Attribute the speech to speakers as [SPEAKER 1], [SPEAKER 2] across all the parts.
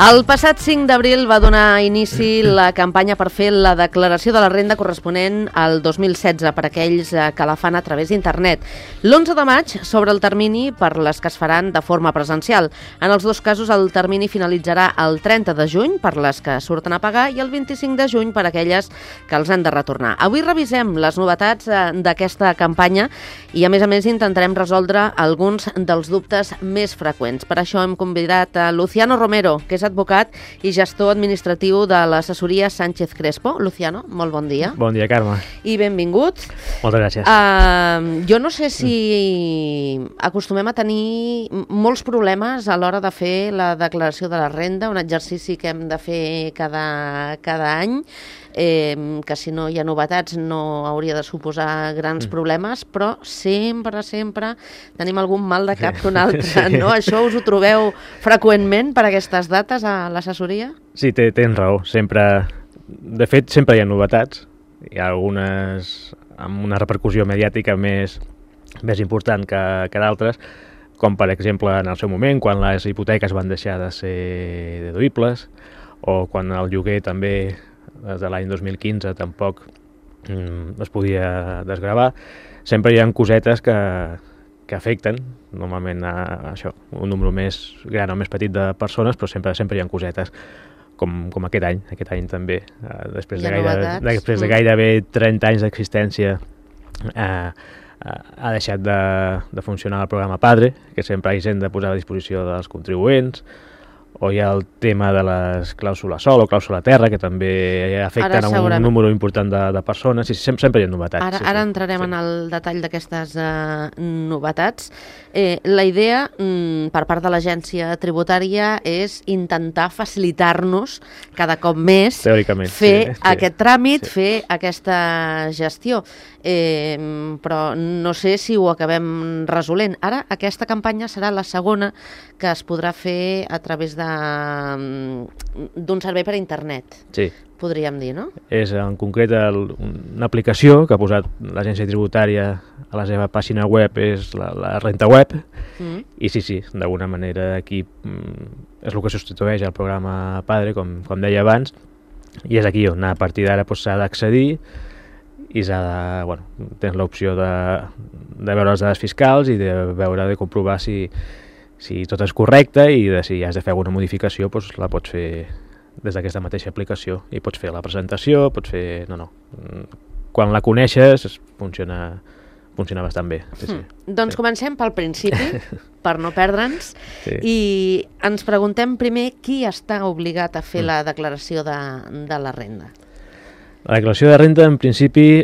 [SPEAKER 1] El passat 5 d'abril va donar inici la campanya per fer la declaració de la renda corresponent al 2016 per aquells que la fan a través d'internet. L'11 de maig s'obre el termini per les que es faran de forma presencial. En els dos casos el termini finalitzarà el 30 de juny per les que surten a pagar i el 25 de juny per aquelles que els han de retornar. Avui revisem les novetats d'aquesta campanya i a més intentarem resoldre alguns dels dubtes més freqüents. Per això hem convidat a Luciano Romero, que és advocat i gestor administratiu de l'assessoria Sánchez Crespo. Luciano, molt bon dia.
[SPEAKER 2] Bon dia, Carme.
[SPEAKER 1] I benvingut.
[SPEAKER 2] Moltes gràcies.
[SPEAKER 1] Jo no sé si acostumem a tenir molts problemes a l'hora de fer la declaració de la renda, un exercici que hem de fer cada any, que si no hi ha novetats no hauria de suposar grans problemes, però sempre tenim algun mal de cap que un altre,
[SPEAKER 2] sí.
[SPEAKER 1] No? Això us ho trobeu freqüentment per aquestes dates a l'assessoria?
[SPEAKER 2] Sí, tens raó. De fet, sempre hi ha novetats. Hi ha algunes amb una repercussió mediàtica més important que d'altres, com per exemple en el seu moment, quan les hipoteques van deixar de ser deduïbles, o quan el lloguer també des de l'any 2015 tampoc es podia desgravar. Sempre hi ha cosetes que afecten normalment a això, un número més gran o més petit de persones, però sempre hi ha cosetes, com aquest any. Aquest any també, després de gairebé 30 anys d'existència, ha deixat de funcionar el programa Padre, que sempre ha de posar a disposició dels contribuents, o hi ha el tema de les clàusules sol o clàusula terra, que també afecten a un número important de persones, i sempre hi ha novetats.
[SPEAKER 1] Ara entrarem en el detall d'aquestes novetats. La idea per part de l'agència tributària és intentar facilitar-nos cada cop més fer aquest tràmit, fer aquesta gestió. Però no sé si ho acabem resolent. Ara aquesta campanya serà la segona que es podrà fer a través d'un servei per internet.
[SPEAKER 2] Sí.
[SPEAKER 1] Podríem dir, no?
[SPEAKER 2] És en concret una aplicació que ha posat l'agència tributària a la seva pàgina web, és la Renta Web, i sí, d'alguna manera aquí és el que substitueix el programa Padre, com deia abans, i és aquí on a partir d'ara s'ha d'accedir i tens l'opció de veure les dades fiscals i de comprovar si tot és correcte, i si has de fer alguna modificació la pots fer des d'aquesta mateixa aplicació, i pots fer la presentació, pots fer... Quan la coneixes funciona bastant bé. Sí.
[SPEAKER 1] Doncs comencem pel principi, per no perdre'ns, i ens preguntem primer qui està obligat a fer la declaració de la renda.
[SPEAKER 2] La declaració de renda, en principi,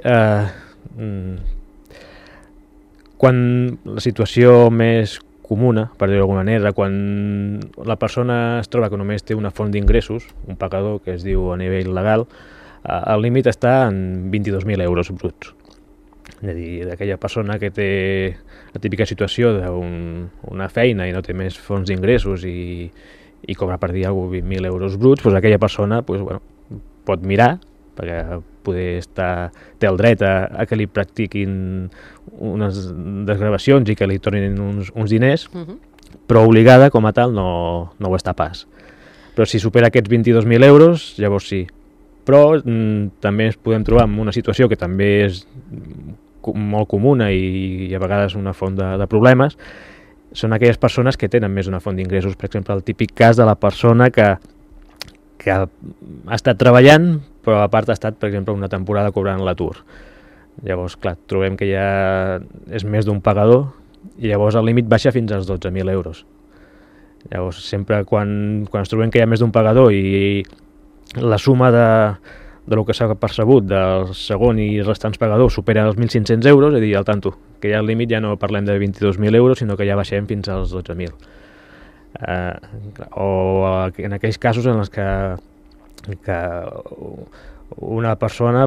[SPEAKER 2] quan la situació més comuna, per dir-ho d'alguna manera, quan la persona es troba que només té una font d'ingressos, un pagador que es diu a nivell legal, el límit està en 22.000 euros bruts. És a dir, d'aquella persona que té la típica situació d'una feina i no té més fonts d'ingressos i cobra per dir alguna cosa 20.000 euros bruts, aquella persona pot mirar, perquè té el dret a que li practiquin unes desgravacions i que li tornin uns diners, però obligada com a tal no ho està pas. Però si supera aquests 22.000 euros, llavors sí. Però també ens podem trobar en una situació que també és molt comuna i a vegades una font de problemes, són aquelles persones que tenen més d'una font d'ingressos. Per exemple, el típic cas de la persona que ha estat treballant, però a part ha estat, per exemple, una temporada cobrant l'atur. Llavors, clar, trobem que ja és més d'un pagador, i llavors el límit baixa fins als 12.000 euros. Llavors, sempre quan ens trobem que hi ha més d'un pagador i la suma del que s'ha percebut del segon i restants pagadors supera els 1.500 euros, és a dir, al tanto, que ja al límit ja no parlem de 22.000 euros, sinó que ja baixem fins als 12.000. O en aquells casos en els que una persona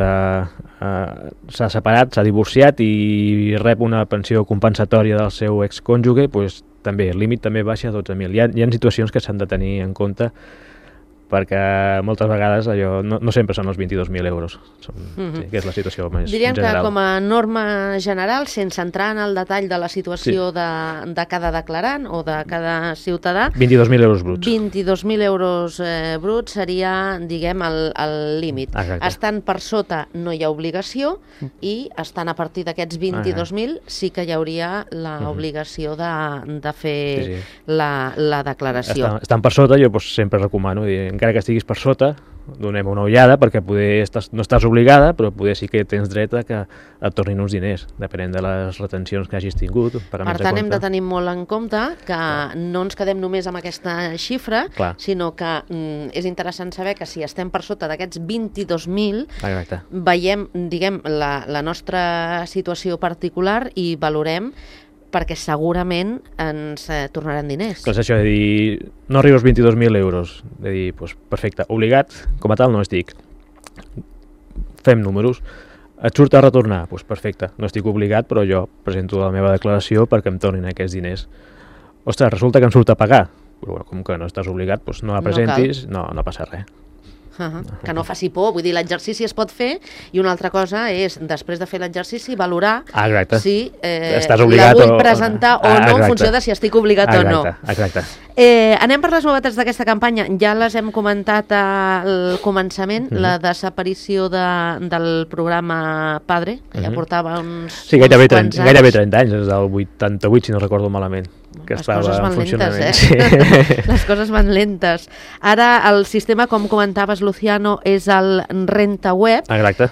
[SPEAKER 2] s'ha separat, s'ha divorciat i rep una pensió compensatòria del seu excònjuge, també el límit també baixa a 12.000. Hi ha situacions que s'han de tenir en compte perquè moltes vegades allò no sempre són els 22.000 euros, sí, que és la situació més
[SPEAKER 1] Diríem
[SPEAKER 2] general.
[SPEAKER 1] que com a norma general, sense entrar en el detall de la situació de cada declarant o de cada ciutadà,
[SPEAKER 2] 22.000 euros bruts.
[SPEAKER 1] 22.000 euros bruts seria, diguem, el límit.
[SPEAKER 2] Exacte.
[SPEAKER 1] Estant per sota no hi ha obligació i estant a partir d'aquests 22.000 sí que hi hauria l'obligació de fer la declaració.
[SPEAKER 2] Estan per sota, jo sempre recomano, encara que estiguis per sota, donem una ullada, perquè poder no estàs obligada, però poder sí que tens dret a que et tornin uns diners, depenent de les retencions que hagis tingut.
[SPEAKER 1] Per tant, hem de tenir molt en compte que no ens quedem només amb aquesta xifra, sinó que és interessant saber que si estem per sota d'aquests 22.000, veiem, diguem, la nostra situació particular i valorem perquè segurament ens tornaran diners.
[SPEAKER 2] Clar, és això de dir, no arribo als 22.000 euros, de dir, doncs, perfecte, obligat, com a tal no estic. Fem números. Et surt a retornar? Doncs perfecte, no estic obligat, però jo presento la meva declaració perquè em tornin aquests diners. Ostres, resulta que em surt a pagar. Però com que no estàs obligat, doncs no la presentis, no passa res.
[SPEAKER 1] Que no faci por, vull dir, l'exercici es pot fer i una altra cosa és, després de fer l'exercici, valorar si la vull presentar o no en funció de si estic obligat o no.
[SPEAKER 2] Exacte.
[SPEAKER 1] Anem per les novetats d'aquesta campanya. Ja les hem comentat al començament, la desaparició del programa Padre, que ja portava uns
[SPEAKER 2] gairebé 30 anys, des del 88, si no recordo malament. Les coses van lentes,
[SPEAKER 1] Les coses van lentes. Ara el sistema, com comentaves, Luciano, és el RentaWeb.
[SPEAKER 2] Exacte.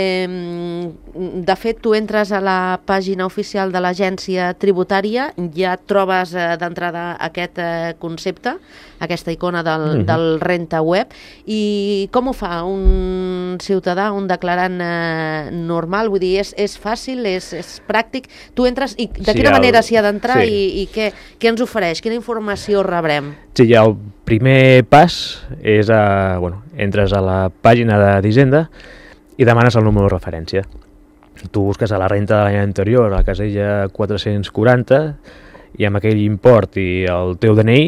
[SPEAKER 1] De fet, tu entres a la pàgina oficial de l'agència tributària, ja trobes d'entrada aquest concepte, aquesta icona del RentaWeb. I com ho fa un ciutadà, un declarant normal? Vull dir, és fàcil, és pràctic? Tu entres i de quina manera s'hi ha d'entrar i què ens ofereix? Quina informació rebrem?
[SPEAKER 2] Sí, ja el primer pas és, entres a la pàgina d'Hisenda i demanes el número de referència. Tu busques a la renta de l'any anterior, a la casella 440, i amb aquell import i el teu DNI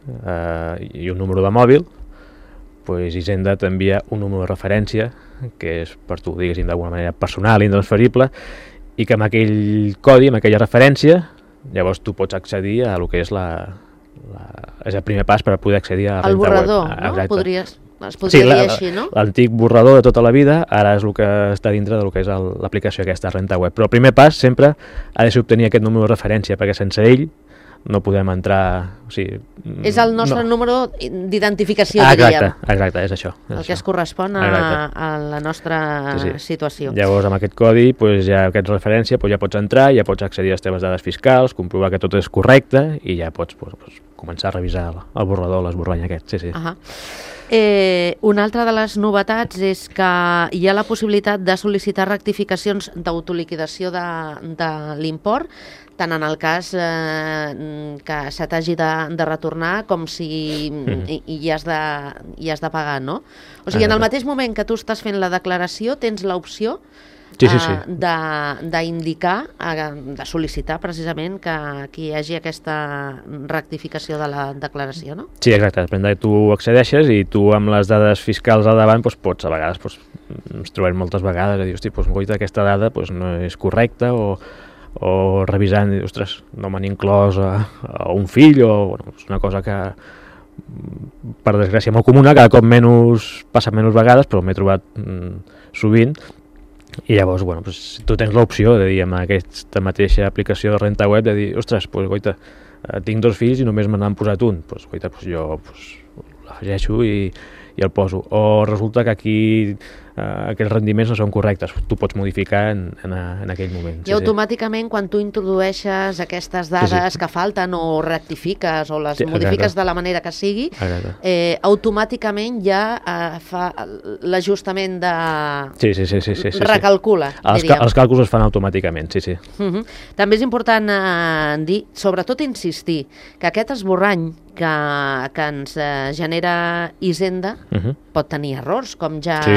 [SPEAKER 2] i un número de mòbil, Hisenda t'envia un número de referència, que és per tu, diguéssim, d'alguna manera personal, intransferible, i que amb aquell codi, amb aquella referència, llavors tu pots accedir a el que és és el primer pas per poder accedir a la
[SPEAKER 1] RentaWeb. El borrador, no? Es podria dir així, no?
[SPEAKER 2] L'antic borrador de tota la vida, ara és el que està dintre del que és l'aplicació aquesta RentaWeb. Però el primer pas sempre ha de ser obtenir aquest número de referència, perquè sense ell no podem entrar...
[SPEAKER 1] És el nostre número d'identificació, diríem.
[SPEAKER 2] Exacte, és això.
[SPEAKER 1] El que es correspon a la nostra situació.
[SPEAKER 2] Llavors, amb aquest codi, ja aquesta referència, ja pots entrar, ja pots accedir a les teves dades fiscals, comprovar que tot és correcte i ja pots començar a revisar el borrador, l'esborrany aquest.
[SPEAKER 1] Una altra de les novetats és que hi ha la possibilitat de sol·licitar rectificacions d'autoliquidació de l'import, tant en el cas que se t'hagi de retornar com si hi has de pagar, no? O sigui, en el mateix moment que tu estàs fent la declaració, tens l'opció d'indicar, de sol·licitar precisament que hi hagi aquesta rectificació de la declaració, no?
[SPEAKER 2] Sí, exacte. Depèn de tu accedeixes i tu amb les dades fiscals al davant pots, a vegades, ens trobem moltes vegades a dir, hosti, guaita, aquesta dada no és correcta o revisant, ostres, no m'han inclòs a un fill és una cosa que per desgràcia molt comuna, cada cop passa menys vegades, però m'he trobat sovint. I llavors, tu tens l'opció de dir, amb aquesta mateixa aplicació de RentaWeb, de dir, ostres, guaita, tinc 2 fills i només me n'han posat un. Guaita, jo l'afegeixo i el poso. O resulta que aquí aquests rendiments no són correctes. Tu pots modificar en aquell moment.
[SPEAKER 1] I automàticament, quan tu introdueixes aquestes dades que falten o rectifiques o les modifiques de la manera que sigui, automàticament ja fa l'ajustament de...
[SPEAKER 2] Sí.
[SPEAKER 1] Recalcula, diríem.
[SPEAKER 2] Els càlculs es fan automàticament, sí.
[SPEAKER 1] També és important dir, sobretot insistir, que aquest esborrany que ens genera Hisenda pot tenir errors, com ja hem dit.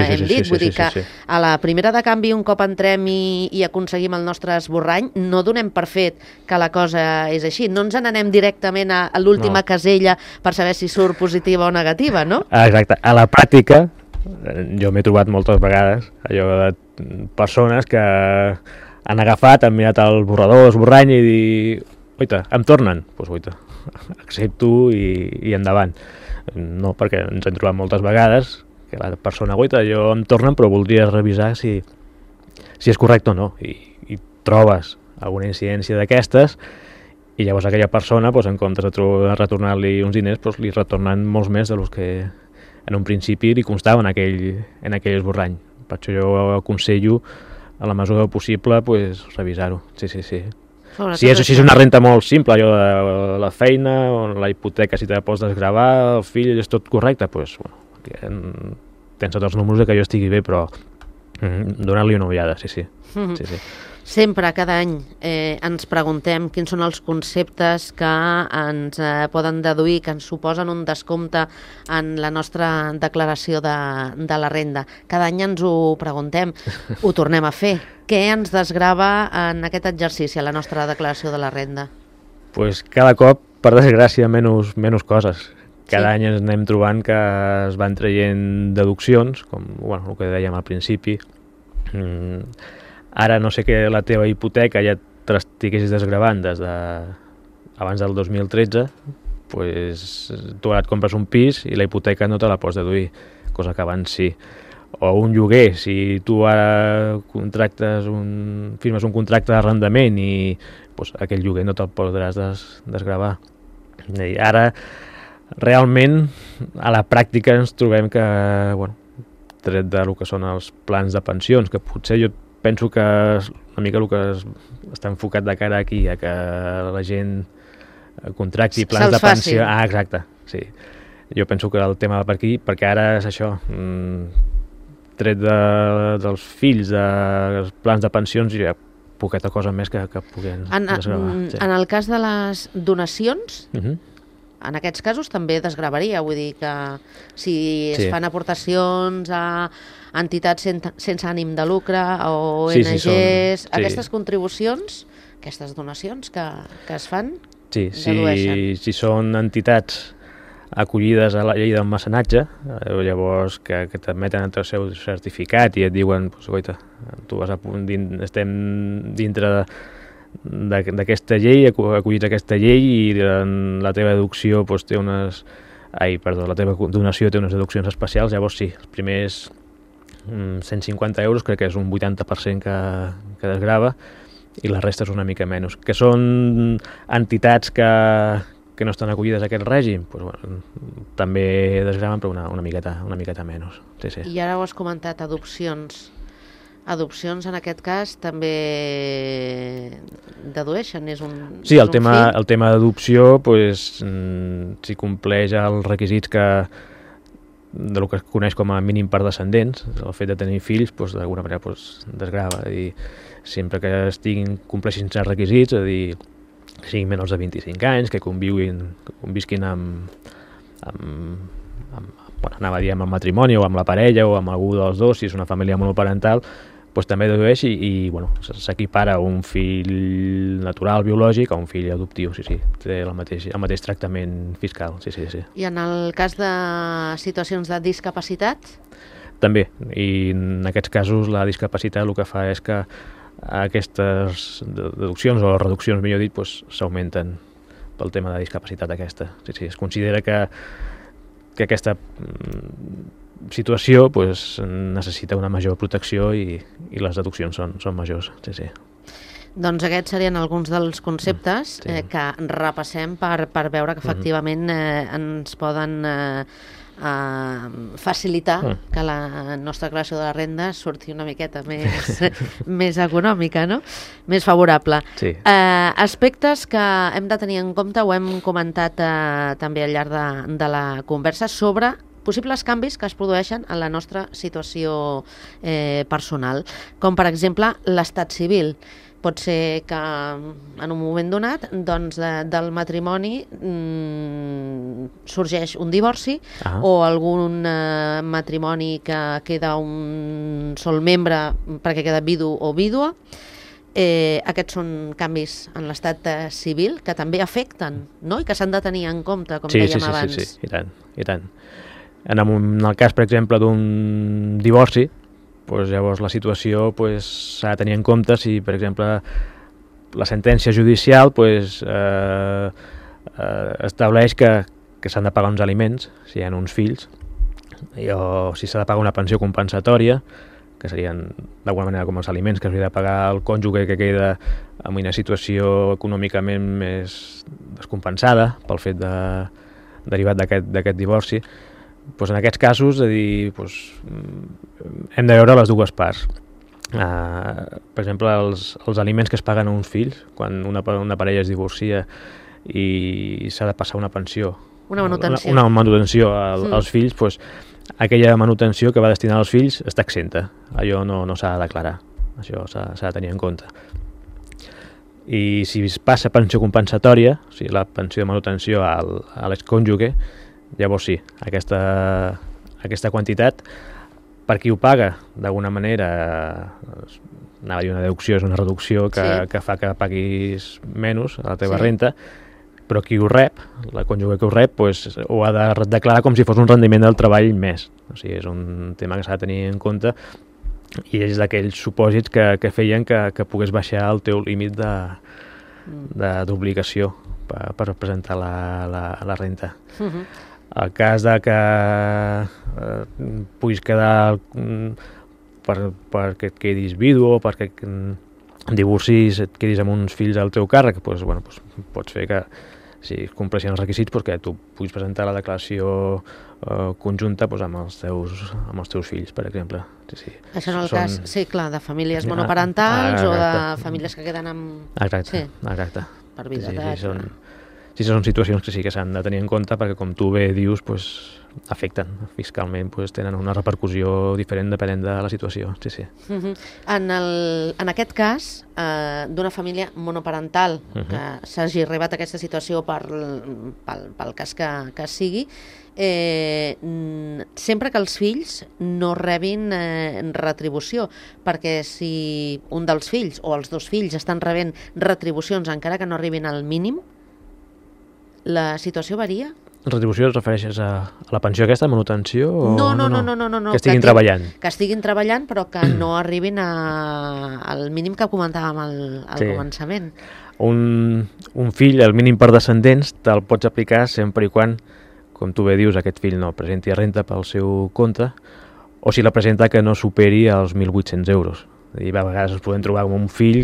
[SPEAKER 1] Vull dir que a la primera de canvi, un cop entrem i aconseguim el nostre esborrany, no donem per fet que la cosa és així. No ens n'anem directament a l'última casella per saber si surt positiva o negativa, no?
[SPEAKER 2] Exacte. A la pràctica, jo m'he trobat moltes vegades allò de persones que han agafat, han mirat el borrador, l'esborrany i dir, oita, em tornen? Doncs oita, accepto i endavant. No, perquè ens hem trobat moltes vegades que la persona, oita, jo em tornen però voldria revisar si és correcte o no. I trobes alguna incidència d'aquestes i llavors aquella persona, en comptes de retornar-li uns diners, li retornen molts més dels que en un principi li constava en aquell esborrany. Per això jo aconsello, a la mesura possible, revisar-ho. Sí. Si és una renta molt simple, allò de la feina, o la hipoteca, si te la pots desgravar, el fill, és tot correcte, tens tots els números que jo estigui bé, però donar-li una ullada, sí.
[SPEAKER 1] Sempre, cada any, ens preguntem quins són els conceptes que ens poden deduir, que ens suposen un descompte en la nostra declaració de la renda. Cada any ens ho preguntem, ho tornem a fer. Què ens desgrava en aquest exercici, a la nostra declaració de la renda?
[SPEAKER 2] Cada cop, per desgràcia, menys coses. Cada any ens anem trobant que es van traient deduccions, com el que dèiem al principi. Ara no sé que la teva hipoteca ja t'estiguessis desgravant des abans del 2013, tu ara et compres un pis i la hipoteca no te la pots deduir, cosa que abans sí. O un lloguer, si tu ara firmes un contracte d'arrendament i aquell lloguer no te'l podràs desgravar. I ara, realment, a la pràctica ens trobem que, tret del que són els plans de pensions, que potser jo penso que una mica el que està enfocat de cara aquí, a que la gent contracti plans de pensió. Exacte, sí. Jo penso que el tema va per aquí, perquè ara és això, tret dels fills, dels plans de pensions, hi ha poqueta cosa més que puguem desgravar.
[SPEAKER 1] En el cas de les donacions, en aquests casos també desgravaria, vull dir que si es fan aportacions a entitats sense ànim de lucre, o ONGs, aquestes contribucions, aquestes donacions que es fan, dedueixen.
[SPEAKER 2] Si són entitats acollides a la llei del mecenatge, llavors que t'admeten el seu certificat i et diuen, estem dintre d'aquesta llei, acollits a aquesta llei, i la teva deducció té la teva donació té unes deduccions especials, llavors sí, els primers 150 euros crec que és un 80% que desgrava, i la resta és una mica menys. Que són entitats que no estan acollides a aquest règim, també desgraven, però una miqueta menys.
[SPEAKER 1] I ara ho has comentat, adopcions. Adopcions, en aquest cas, també dedueixen?
[SPEAKER 2] Sí, el tema d'adopció, si compleix els requisits del que es coneix com a mínim per descendents, el fet de tenir fills, d'alguna manera desgrava. I sempre que compleixin certs requisits, és a dir, que siguin menors de 25 anys, que convisquin amb el matrimoni, o amb la parella, o amb algú dels dos, si és una família monoparental, també dedueix i s'equipara un fill natural, biològic, a un fill adoptiu, té el mateix tractament fiscal, sí.
[SPEAKER 1] I en el cas de situacions de discapacitat?
[SPEAKER 2] També, i en aquests casos la discapacitat el que fa és que aquestes deduccions, o reduccions, millor dit, s'augmenten pel tema de discapacitat aquesta. Sí, es considera que aquesta situació necessita una major protecció i les deduccions són majors. Sí.
[SPEAKER 1] Doncs aquests serien alguns dels conceptes que repassem per veure que efectivament ens poden facilitar que la nostra declaració de la renda surti una miqueta més econòmica, no? Més favorable.
[SPEAKER 2] Sí.
[SPEAKER 1] Aspectes que hem de tenir en compte, ho hem comentat també al llarg de la conversa, sobre possibles canvis que es produeixen en la nostra situació personal, com per exemple l'estat civil. pot ser que en un moment donat doncs, del matrimoni sorgeix un divorci o algun matrimoni que queda un sol membre perquè queda vidu o vídua. Aquests són canvis en l'estat civil que també afecten, no? I que s'han de tenir en compte, com dèiem abans.
[SPEAKER 2] Sí, i tant. En el cas, per exemple, d'un divorci, doncs llavors la situació s'ha de tenir en compte si, per exemple, la sentència judicial estableix que s'han de pagar uns aliments, si hi ha uns fills, o si s'ha de pagar una pensió compensatòria, que serien d'alguna manera com els aliments que s'hauria de pagar el cònjuge que queda en una situació econòmicament més descompensada pel fet derivat d'aquest divorci. En aquests casos, hem de veure les dues parts. Per exemple, els aliments que es paguen a uns fills, quan una parella es divorcia i s'ha de passar una pensió, una manutenció als fills, aquella manutenció que va destinar als fills està exenta. Allò no s'ha de declarar, això s'ha de tenir en compte. I si es passa pensió compensatòria, o sigui, la pensió de manutenció a l'excònjuge, llavors sí, aquesta quantitat, per qui ho paga, d'alguna manera, anava a dir una deducció, és una reducció que fa que paguis menys a la teva renta, però qui ho rep, la cònjuge que ho rep, ho ha de declarar com si fos un rendiment del treball més. O sigui, és un tema que s'ha de tenir en compte i és d'aquells supòsits que feien que pogués baixar el teu límit d'obligació per presentar la renta. El cas de que puguis quedar perquè et quedis vidu o perquè divorcis, et quedis amb uns fills al teu càrrec, pots fer que si compleixen els requisits que tu puguis presentar la declaració conjunta amb els teus fills, per exemple.
[SPEAKER 1] Això en el cas, clar, de famílies monoparentals o de famílies que queden amb...
[SPEAKER 2] Exacte.
[SPEAKER 1] Per viduïtat.
[SPEAKER 2] Sí, són situacions que sí que s'han de tenir en compte perquè, com tu bé dius, afecten fiscalment, tenen una repercussió diferent depenent de la situació. Sí.
[SPEAKER 1] En aquest cas, d'una família monoparental que s'hagi arribat a aquesta situació pel cas que sigui, sempre que els fills no rebin retribució, perquè si un dels fills o els dos fills estan rebent retribucions encara que no arribin al mínim, la situació varia?
[SPEAKER 2] Retribució es refereixes a la pensió aquesta, manutenció?
[SPEAKER 1] No.
[SPEAKER 2] Que estiguin treballant.
[SPEAKER 1] Que estiguin treballant, però que no arribin al mínim que comentàvem al començament.
[SPEAKER 2] Un fill, el mínim per descendents, te'l pots aplicar sempre i quan, com tu bé dius, aquest fill no presenti renta pel seu compte, o si la presenta que no superi els 1.800 euros. A vegades ens podem trobar com un fill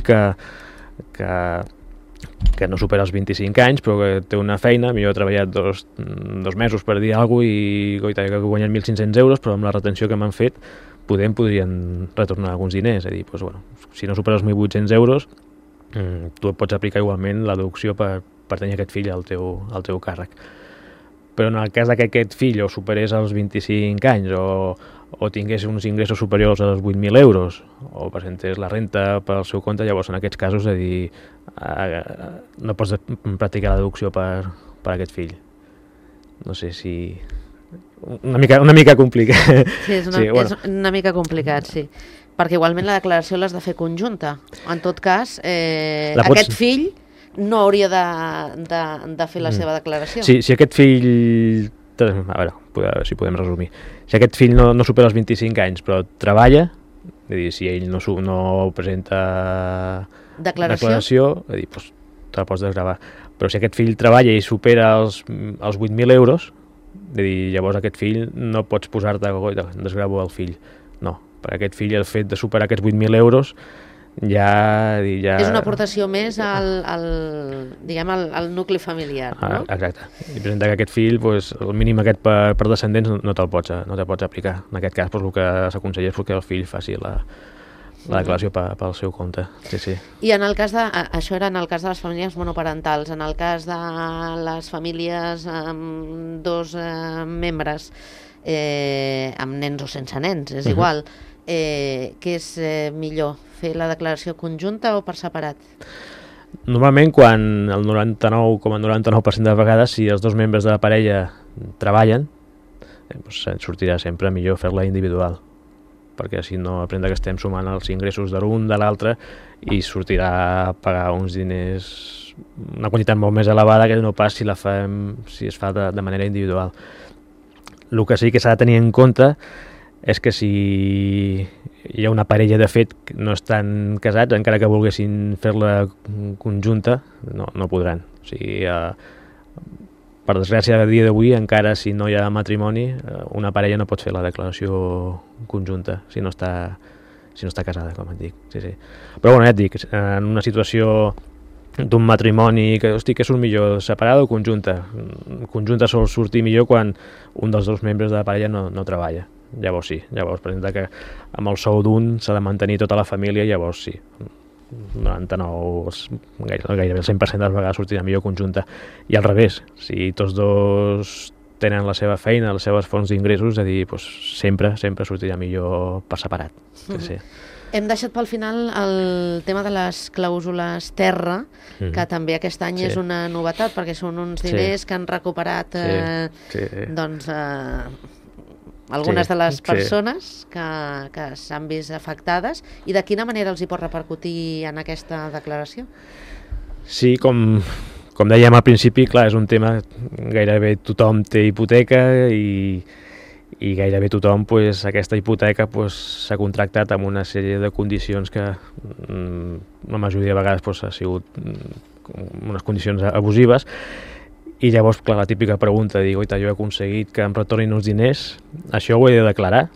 [SPEAKER 2] que no supera els 25 anys, però que té una feina, millor ha treballat dos mesos per dir alguna cosa i que guanyen 1.500 euros, però amb la retenció que m'han fet podrien retornar alguns diners. És a dir, si no supera els 1.800 euros, tu et pots aplicar igualment la deducció per tenir aquest fill al teu càrrec. Però en el cas que aquest fill o superés els 25 anys o tingués uns ingressos superiors als 8.000 euros o presentés la renta pel seu compte, llavors en aquests casos no pots practicar la deducció per aquest fill. No sé si... Una mica complicat.
[SPEAKER 1] Sí, és una mica complicat, sí. Perquè igualment la declaració l'has de fer conjunta. En tot cas, aquest fill no hauria de fer la seva declaració.
[SPEAKER 2] Sí, si aquest fill... A veure si podem resumir. Si aquest fill no supera els 25 anys però treballa, és a dir, si ell no presenta declaració, és a dir, te la pots desgravar. Però si aquest fill treballa i supera els 8.000 euros, és a dir, llavors aquest fill no pots posar-te desgravo al fill. No, per aquest fill el fet de superar aquests 8.000 euros ja...
[SPEAKER 1] És una aportació més al nucli familiar, no?
[SPEAKER 2] Exacte. I presenta que aquest fill, el mínim aquest per descendents no te'l pots aplicar. En aquest cas, el que s'aconsella és que el fill faci la declaració pel seu compte. Sí.
[SPEAKER 1] I en el cas això era en el cas de les famílies monoparentals. En el cas de les famílies amb dos membres, amb nens o sense nens, és igual, què és millor, fer la declaració conjunta o per separat?
[SPEAKER 2] Normalment, quan el 99,99% de vegades, si els dos membres de la parella treballen, doncs sortirà sempre millor fer-la individual, perquè si no, aprendre que estem sumant els ingressos de l'un, de l'altre, i sortirà a pagar uns diners, una quantitat molt més elevada que no pas si es fa de manera individual. El que sí que s'ha de tenir en compte és que si hi ha una parella de fet que no estan casats, encara que volguessin fer-la conjunta, no podran. O sigui, per desgràcia, a dia d'avui, encara si no hi ha matrimoni, una parella no pot fer la declaració conjunta si no està casada, com et dic. Sí. Però bueno, ja et dic, en una situació d'un matrimoni que, què surt millor, separada o conjunta? Conjunta sol sortir millor quan un dels dos membres de la parella no treballa. Llavors sí, per exemple que amb el sou d'un s'ha de mantenir tota la família, llavors sí, 99, gairebé el 100% de les vegades sortirà millor conjunta. I al revés, si tots dos tenen la seva feina, les seves fonts d'ingressos, és a dir, doncs sempre sortirà millor per separat. Sí.
[SPEAKER 1] Hem deixat pel final el tema de les clàusules terra, que també aquest any és una novetat, perquè són uns diners que han recuperat algunes de les persones que s'han vist afectades, i de quina manera els hi pot repercutir en aquesta declaració? Sí,
[SPEAKER 2] com dèiem al principi, clar, és un tema, gairebé tothom té hipoteca i gairebé tothom aquesta hipoteca s'ha contractat amb una sèrie de condicions que la majoria de vegades ha sigut unes condicions abusives. I llavors, clar, la típica pregunta, dic, oita, jo he aconseguit que em retornin uns diners, això ho he de declarar?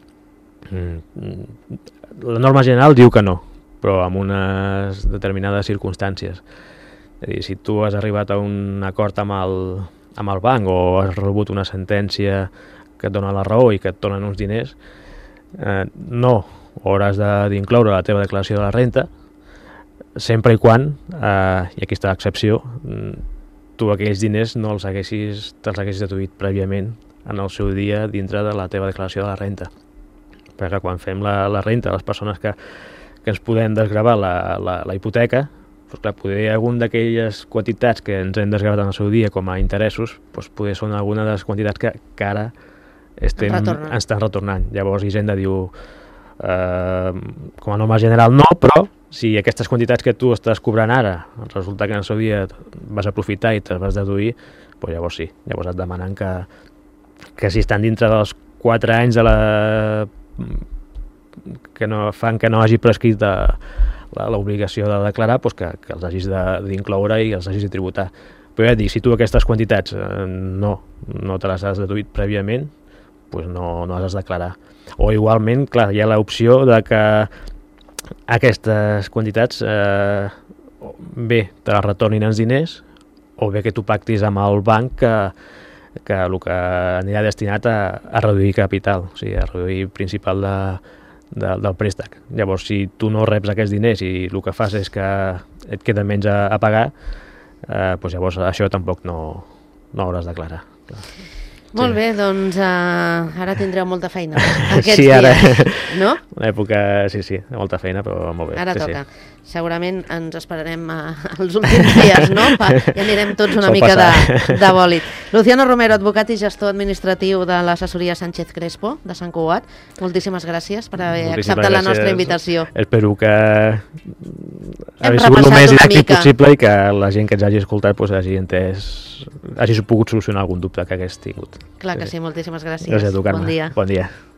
[SPEAKER 2] La norma general diu que no, però amb unes determinades circumstàncies. És a dir, si tu has arribat a un acord amb el banc o has rebut una sentència que et dona la raó i que et donen uns diners, no hauràs d'incloure la teva declaració de la renta, sempre i quan, i aquí està l'excepció, tu aquells diners te'ls haguessis deduït prèviament en el seu dia dintre de la teva declaració de la renta. Perquè quan fem la renta, les persones que ens podem desgravar la hipoteca, doncs clar, poder alguna d'aquelles quantitats que ens hem desgravat en el seu dia com a interessos, doncs poder són alguna de les quantitats que ara ens estan retornant. Llavors Hisenda diu, com a norma general no, però si aquestes quantitats que tu estàs cobrant ara resulta que en el seu dia vas aprofitar i te'ls vas deduir, doncs llavors sí, llavors et demanen que si estan dintre dels 4 anys que no hagi prescrit l'obligació de declarar, doncs que els hagis d'incloure i els hagis de tributar. Però ja et dic, si tu aquestes quantitats no te les has deduït prèviament, doncs no les has de declarar. O igualment, clar, hi ha l'opció de que aquestes quantitats bé te les retornin els diners, o bé que tu pactis amb el banc que el que anirà destinat a reduir capital, o sigui, a reduir principal del préstec. Llavors, si tu no reps aquests diners i el que fas és que et queda menys a pagar, doncs llavors això tampoc no hauràs de declarar.
[SPEAKER 1] Molt bé, doncs ara tindreu molta feina aquests dies, no?
[SPEAKER 2] L'època, sí, molta feina, però molt bé.
[SPEAKER 1] Ara toca. Segurament ens esperarem els últims dies, no? I anirem tots una mica de bòlit. Luciano Romero, advocat i gestor administratiu de l'assessoria Sánchez Crespo de Sant Cugat. Moltíssimes gràcies per haver acceptat la nostra invitació.
[SPEAKER 2] Espero que hagi sigut el més didàctic possible i que la gent que ens hagi escoltat hagi pogut solucionar algun dubte que hagués tingut.
[SPEAKER 1] Clar que sí, moltíssimes gràcies.
[SPEAKER 2] Gràcies a tu, Carme.
[SPEAKER 1] Bon dia.
[SPEAKER 2] Bon dia.